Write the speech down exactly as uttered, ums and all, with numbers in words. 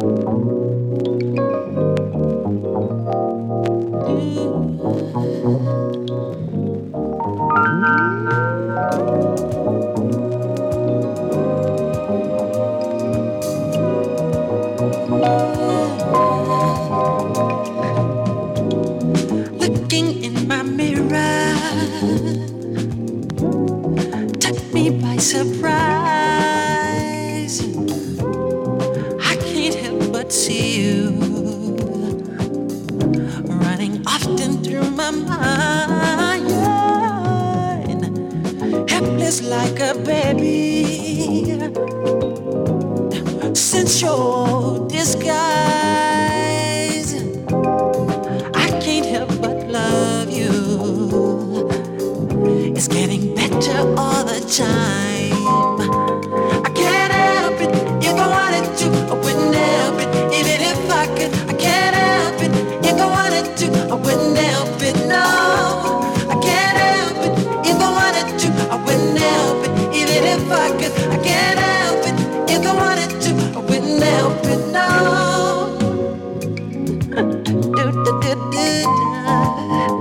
Looking in my mirror took me by surprise. I can't help but see you running often through my mind, helpless like a baby, since your disguise. I can't help but love you. It's getting better all the time. I can't help it if I wanted to. I wouldn't help it even if I could. I can't help it if I wanted to. I wouldn't help it, no. I can't help it if I wanted to. I wouldn't help it even if I could. I can't help it if I wanted to. I wouldn't help it, no. Do, do, do, do, do.